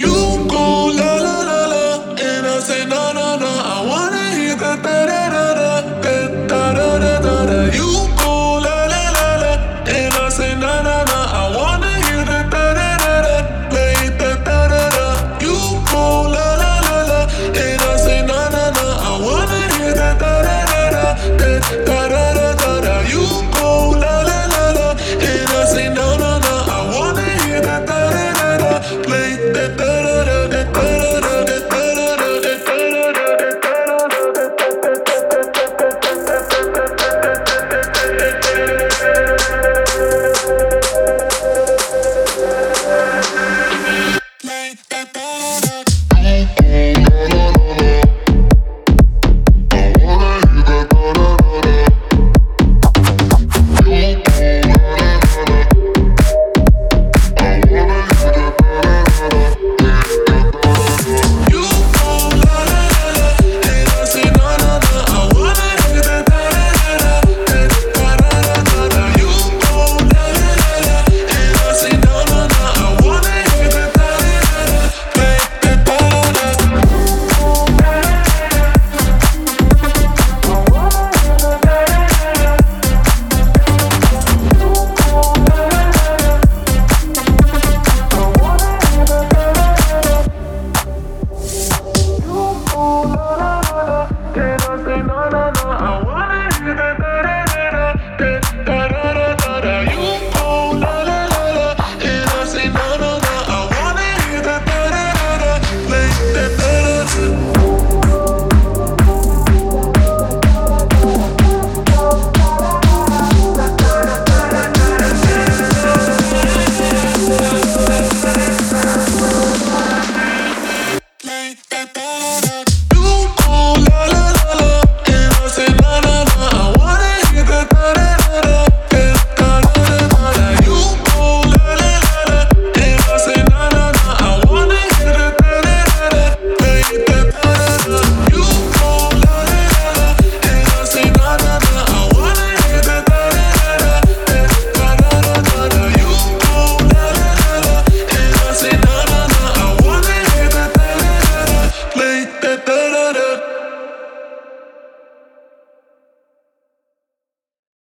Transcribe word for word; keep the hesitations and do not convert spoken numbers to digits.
You go la la la la, and I say na na na. I wanna hear that da da da da, that da da da da da. You go la la la la, and I say na na na. I wanna hear that da da da da, play that da da da. You go la la la la, and I say na na na. I wanna hear that da da da da, that.